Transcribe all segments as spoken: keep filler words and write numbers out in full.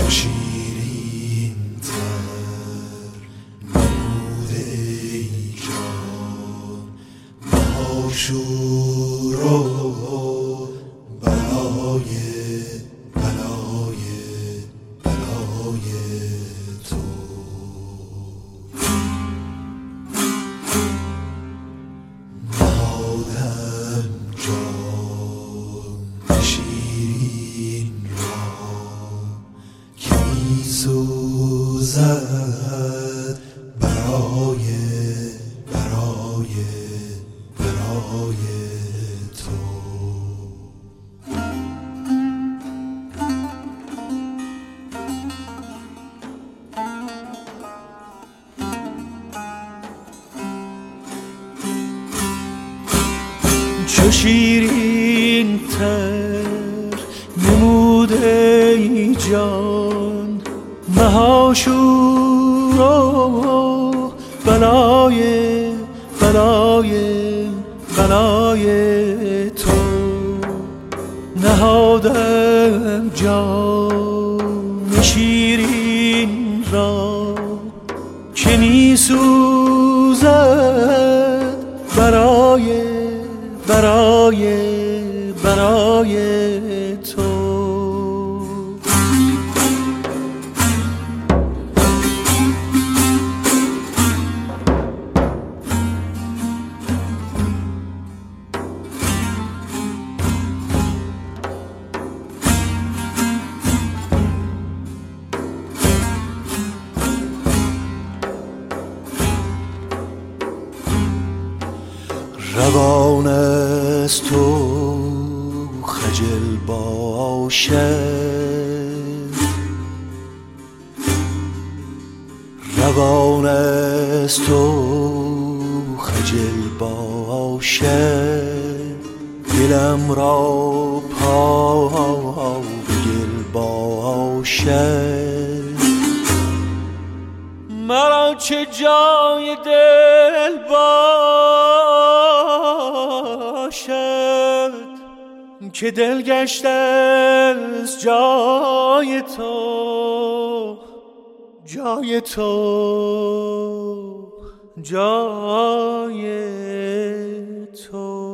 شیرین تر نموده ای جان ماشورا برای برای برای تو. نهادم جان شیرین را که می سوزد برای برای برای تو. چو شیرین تر نموده ای جان مهاشورا بلای بلای بلای تو. نهادم جان شیرین را که می سوزد برای برای برای تو. روان است تو خجل باشد، روان است تو خجل باشد، دلم را پا به گل باشد. مرا چه جای دل باشد که دل گشته از جای تو، جای تو، جای تو.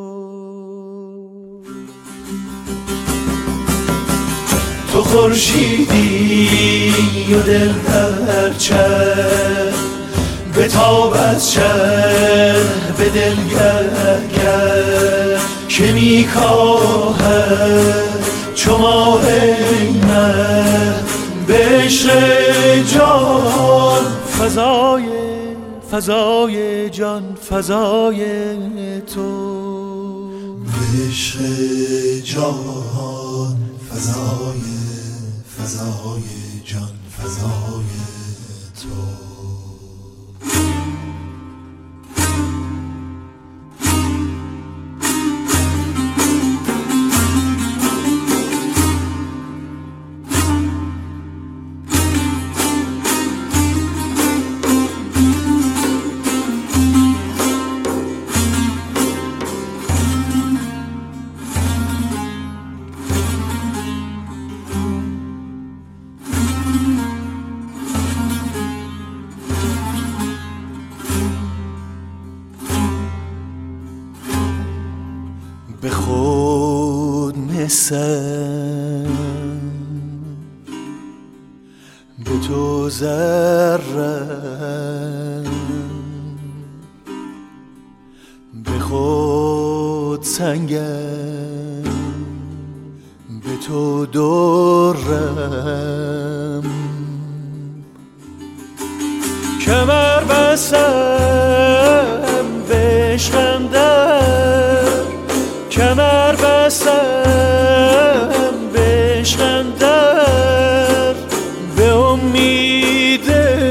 تو خورشیدی و دل در چه بتاب از چه به دل گر که می کاهد چو ماه مه به عشق جان فضای فضای جان فضای تو. به عشق جان فضای فضای جان فضای تو. به خود مثل به تو ذره، به خود سنگم به تو درم. کمر بستم به عشقم در، کمر بستم به عشقم در، به امید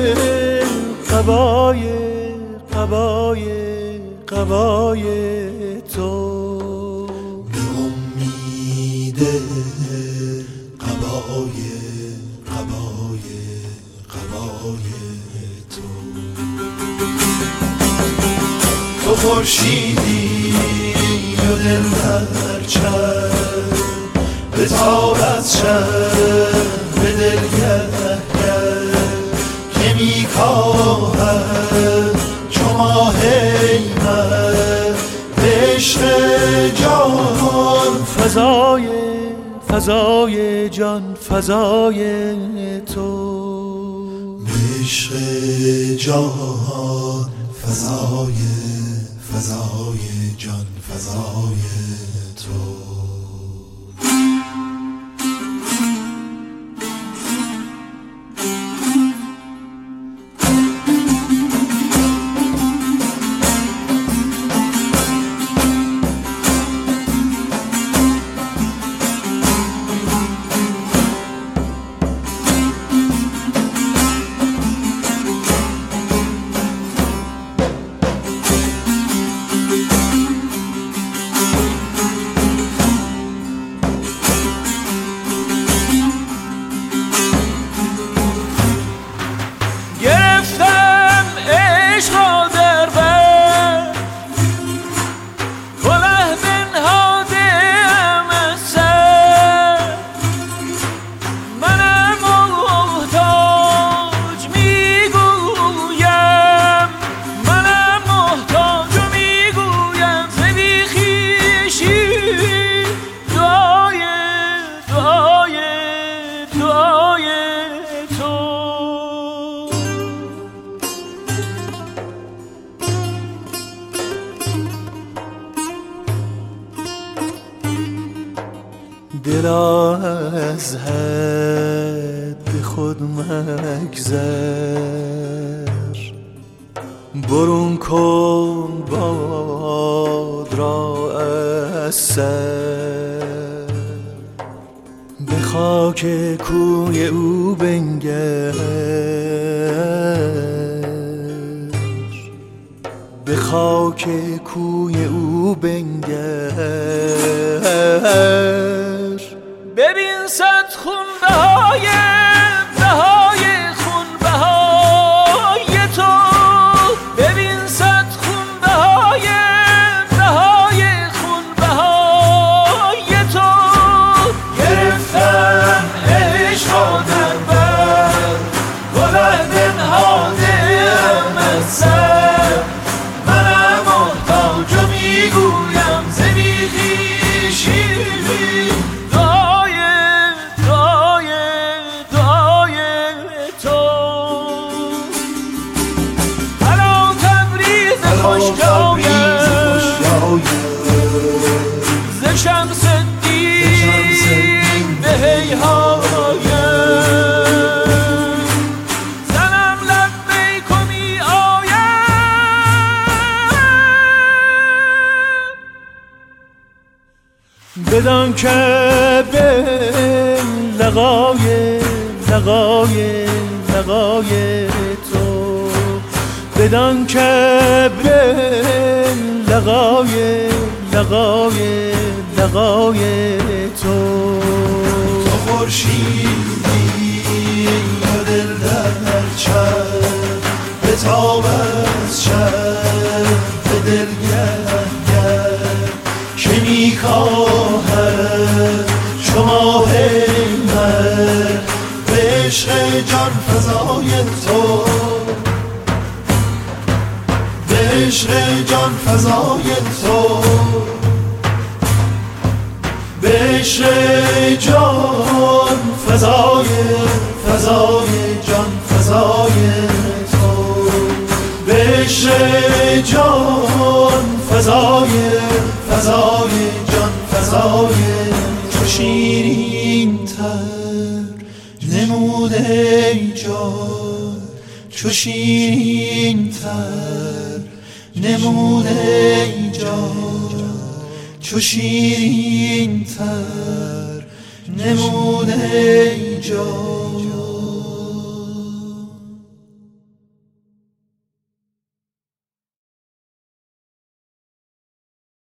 قبای قبای قبای تو، به امید قبای قبای قبای تو. تو خورشیدی و دل در چه به تاب از چه به دل گر که میکاهد چو ماه من به عشق جان فضای فضای جان فضای تو به عشق جان فضای فضای جان فضای تو دل از حد خود مگذر برون کن باد را از سر به خاک کوی او بنگر به خاک کوی او بنگر ببین صد خون بهای بهای خون بهای تو ببین صد خون بهای بهای خون بهای تو گرفتم عشق در بر گله بنهاده ام از سر منم محتاج و میگویم ز بیخیشی ز شمس الدین به هیهایم زنم لبیک و می آیم بدان که به لقای لقای لقای تو بدان که به لقای لقای لقای تو تو خورشیدی و دل در چرخ به تاب از چرخ به دل گرد که میکاهد چو ماه من به عشق جان فضای تو به عشق جان فضای تو به عشق جان فضای فضای جان فضای تو به عشق جان فضای فضای جان فضای تو شیرین تر نموده جان چو شیرین تر نموده جان چو شیرین تر نموده جان